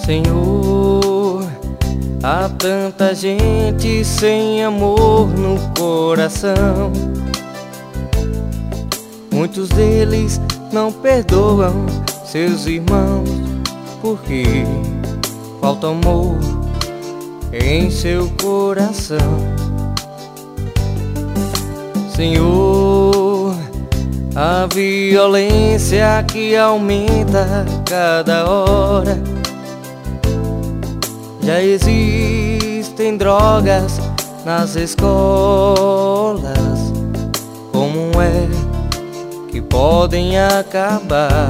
Senhor, há tanta gente sem amor no coração. Muitos deles não perdoam seus irmãos porque falta amor em seu coração. Senhor, a violência que aumenta cada hora. Já existem drogas nas escolas. Como é que podem acabar?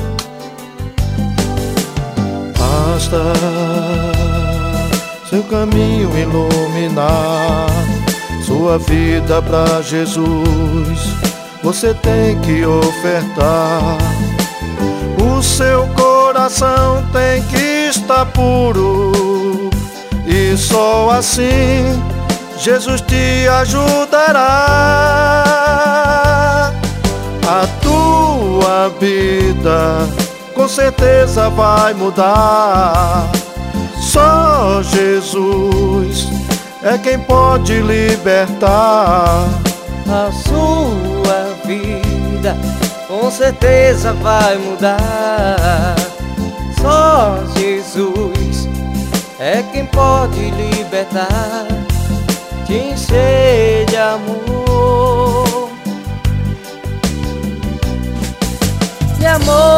Basta seu caminho iluminar, sua vida pra Jesus você tem que ofertar. O seu coração tem que estar puro, e só assim Jesus te ajudará. A tua vida com certeza vai mudar. Só Jesus é quem pode libertar. A sua vida com certeza vai mudar. Só Jesus é quem pode libertar. Te encher de amor, de amor.